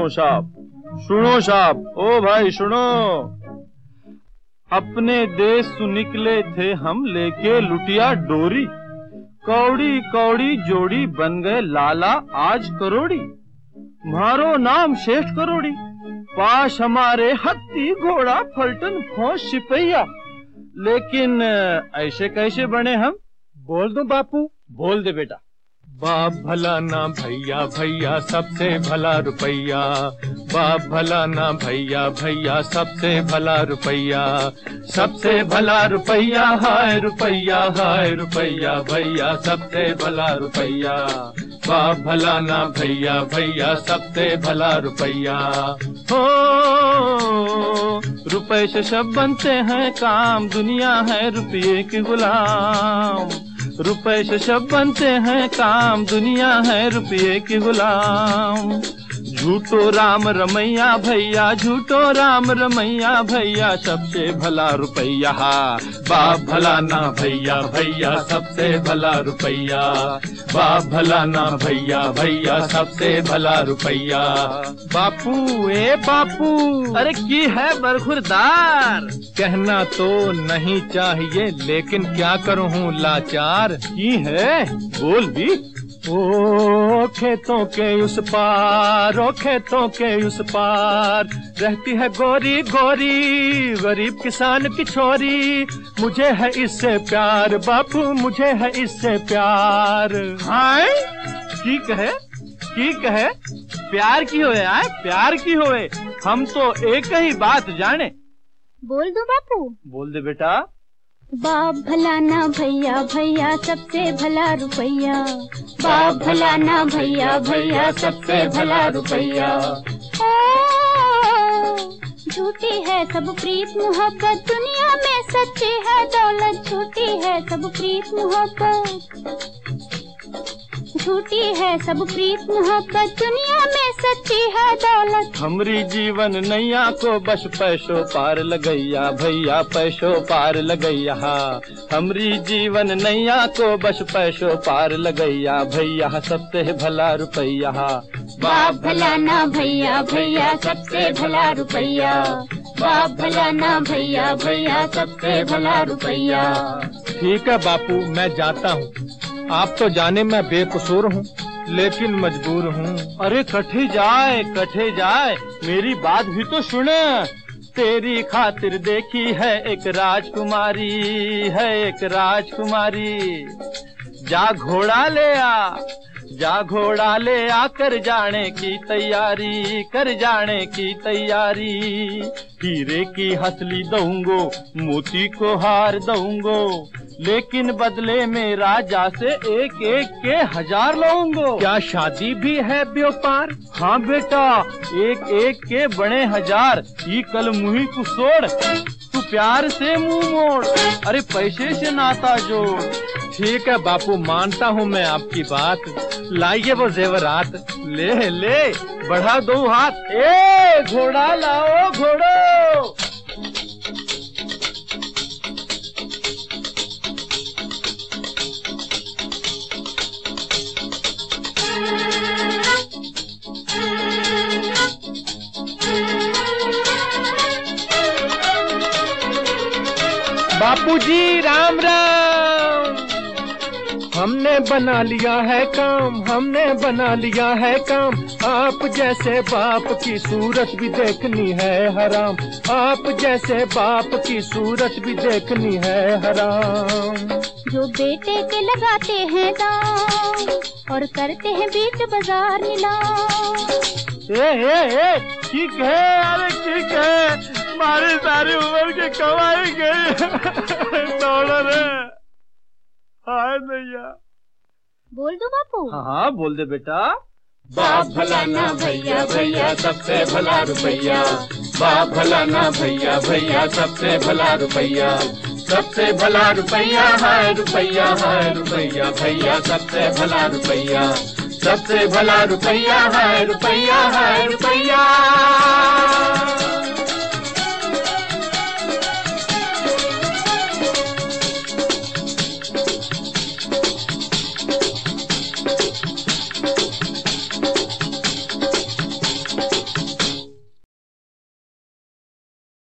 सुनो साहब, ओ भाई सुनो। अपने देश से निकले थे हम लेके लुटिया डोरी, कौड़ी कौड़ी जोड़ी बन गए लाला आज करोड़ी। मारो नाम श्रेष्ठ करोड़ी, पास हमारे हत्ती घोड़ा फलटन फौज सिपहिया। लेकिन ऐसे कैसे बने हम? बोल दो बापू। बोल दे बेटा। बाप भला ना भैया भैया सबसे भला रुपैया, बाप भला ना भैया भैया सबसे भला रुपैया, सबसे भला रुपैया हाय रुपैया भैया सबसे भला रुपैया, बाप भला ना भैया भैया सबसे भला रुपैया। हो रुपए से सब बनते हैं काम, दुनिया है रुपये की गुलाम। रुपए से सब बनते हैं काम, दुनिया है रुपये की गुलाम। झूठो राम रमैया भैया, झूठो राम रमैया भैया सबसे भला रुपैया। बाप भला ना भैया भैया सबसे भला रुपैया, बाप भला ना भैया भैया सबसे भला रुपैया। बापू ए बापू, अरे की है बरखुरदार? कहना तो नहीं चाहिए लेकिन क्या करूँ लाचार। की है बोल भी। ओ खेतों के उस पार, ओ खेतों के उस पार रहती है गोरी गोरी गरीब किसान की छोरी। मुझे है इससे प्यार बापू, मुझे है इससे प्यार। हाय ठीक है प्यार की होए आए, प्यार की होए। हम तो एक ही बात जाने। बोल दो बापू। बोल दे बेटा। बाप भला ना भैया भैया सबसे भला रुपैया, बाप भला ना भैया भैया सबसे भला रुपैया। झूठी है सब प्रीत मोहब्बत, दुनिया में सच्ची है दौलत। झूठी है सब प्रीत मोहब्बत, झूठी है सब प्रीत मोहब्बत, दुनिया में सच्ची है दौलत। हमरी जीवन नैया को बस पैसों पार लगैया भैया, पैसों पार लगैया। हमरी जीवन नैया को बस पैसों पार लगैया भैया सबसे भला रुपैया। बाप भला ना भैया भैया सबसे भला रुपैया, बाप भला ना भैया भैया सबसे भला रुपैया। ठीक है बापू मैं जाता हूँ, आप तो जाने मैं बेकसूर हूँ लेकिन मजबूर हूँ। अरे कठे जाए मेरी बात भी तो सुन। तेरी खातिर देखी है एक राजकुमारी, है एक राजकुमारी। जा घोड़ा ले आ, जा घोड़ा ले आ, कर जाने की तैयारी, कर जाने की तैयारी। हीरे की हसली दूंगो, मोती को हार दूंगो, लेकिन बदले में राजा से एक एक के 1000 लूंगो। क्या शादी भी है व्यापार? हाँ बेटा, एक एक के बड़े 1000। ये कल मुही को छोड़, तू प्यार से मुंह मोड़, अरे पैसे से नाता जोड़। ठीक है बापू मानता हूँ मैं आपकी बात। लाइए वो जेवरात। ले ले बढ़ा दो हाथ। ए घोड़ा लाओ घोड़ो। बापूजी राम राम। हमने बना लिया है काम, हमने बना लिया है काम। आप जैसे बाप की सूरत भी देखनी है हराम, आप जैसे बाप की सूरत भी देखनी है हराम। जो बेटे के लगाते हैं दाम और करते हैं बीच बाजार नीलाम। ठीक है, अरे ठीक है, हमारी सारी उम्र की कमाई गई डॉलर है। हाय भैया। बोल दो बापू। हाँ बोल दे बेटा। बाप भला ना भैया भैया सबसे भला रुपैया, बाप भला ना भैया भैया सबसे भला रुपैया, सबसे भला रुपैया हाय रुपैया भैया सबसे भला रुपैया, सबसे भला रुपैया हाय रुपैया।